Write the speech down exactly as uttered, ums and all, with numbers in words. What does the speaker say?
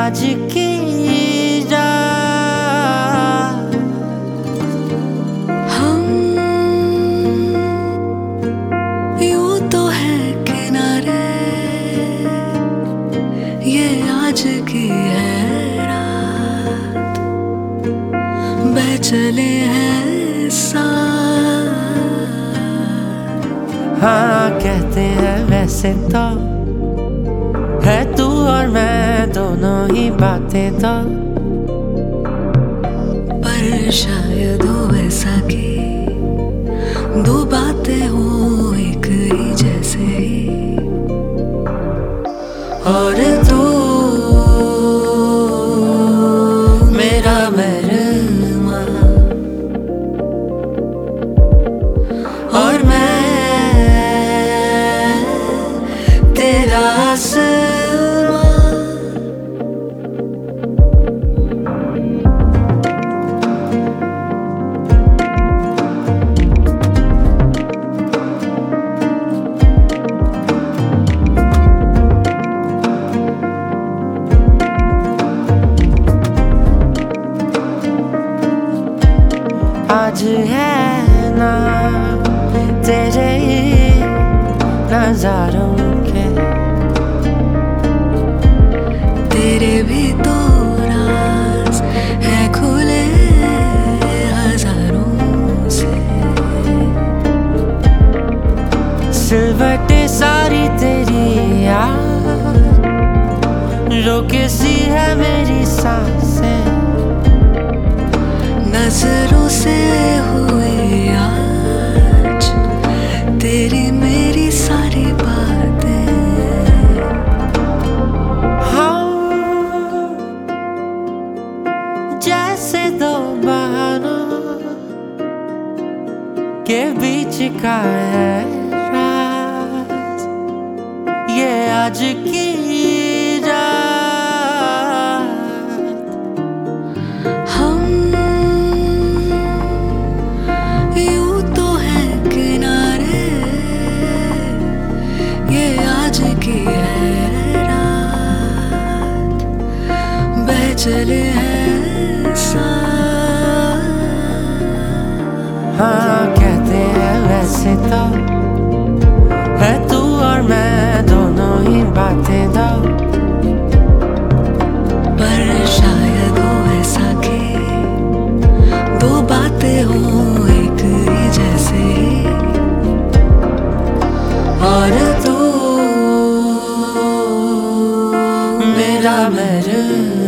आज की रात हम यूं तो है किनारे, ये आज की है रात, बह चले हैं साथ। हाँ कहते हैं वैसे तो है तू और मैं दोनों ही बातें तो, पर शायद हो ऐसा कि दो बातें हो एक ही जैसे ही। और तू मेरा मरहमा और मैं तेरा आसमां। आज है ना तेरे ही नजारों के, तेरे भी तो राज है खुले हजारों से। सिलवटें सारी तेरी याद, रोके सी है मेरी सांसें, नजरों से हुए आज तेरी मेरी सारी बातें। हम जैसे दो बहानों के बीच का है राज, ये आज की रात। हम यूं तो है किनारे, ये आज की है रात, बह चले हैं साथ। हाँ कहते हैं वैसे तो है तू और मैं दोनों ही बातें दो, पर शायद हो ऐसा कि दो बातें हो एक ही जैसे ही। और तू मेरा मरहमा